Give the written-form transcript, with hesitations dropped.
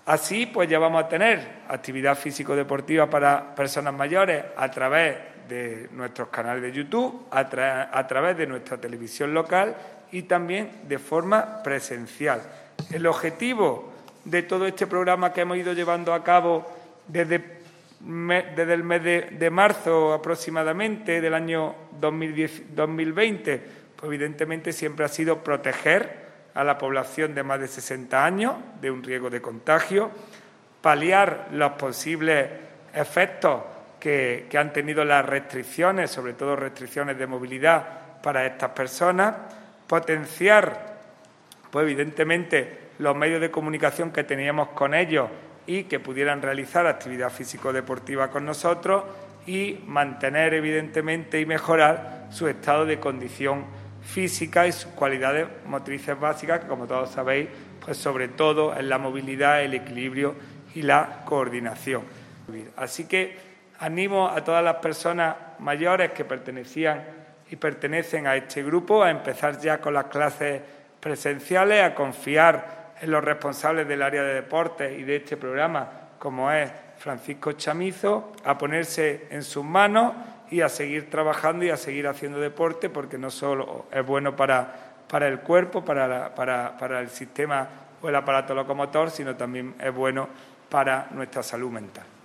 Así, pues ya vamos a tener actividad físico-deportiva para personas mayores a través de nuestros canales de YouTube, a través de nuestra televisión local y también de forma presencial. El objetivo de todo este programa que hemos ido llevando a cabo desde el mes de marzo aproximadamente del año 2020, pues evidentemente siempre ha sido proteger a la población de más de 60 años de un riesgo de contagio, paliar los posibles efectos que han tenido las restricciones, sobre todo restricciones de movilidad para estas personas, potenciar, pues evidentemente, los medios de comunicación que teníamos con ellos y que pudieran realizar actividad físico-deportiva con nosotros y mantener, evidentemente, y mejorar su estado de condición física y sus cualidades motrices básicas, que, como todos sabéis, pues sobre todo es la movilidad, el equilibrio y la coordinación. Así que animo a todas las personas mayores que pertenecían y pertenecen a este grupo a empezar ya con las clases presenciales, a confiar en los responsables del área de deportes y de este programa, como es Francisco Chamizo, a ponerse en sus manos y a seguir trabajando y a seguir haciendo deporte, porque no solo es bueno para el cuerpo, para el sistema o el aparato locomotor, sino también es bueno para nuestra salud mental.